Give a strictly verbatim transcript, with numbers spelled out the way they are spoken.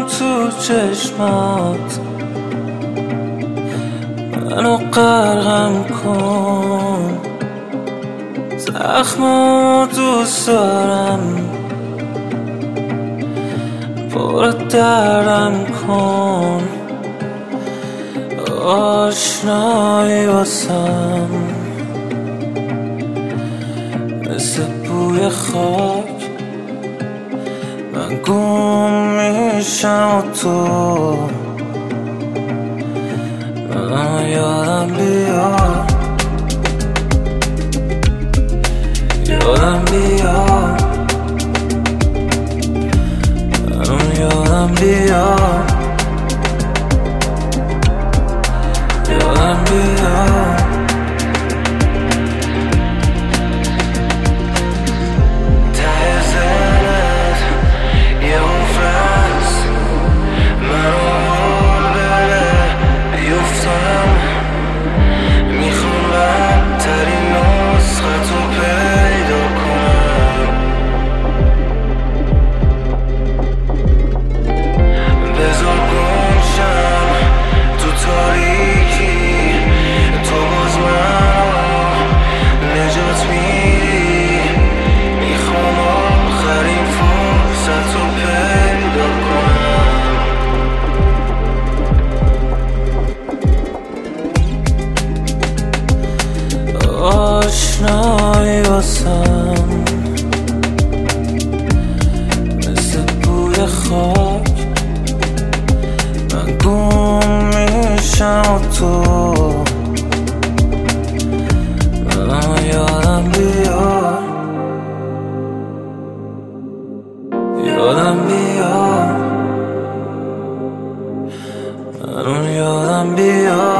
تو چشمات منو غرقم کن، زخمو دوست دارم، پر دردم کن، آشنایی واسم مثل بوی خاک، من گم میشم و تو من یادم بیار، یادم بیار، من یادم بیار، یادم بیار. آشنایی واسم مثل بوی خاک، من گم میشم و تو من یادم بیار، یادم بیار، من یادم بیار.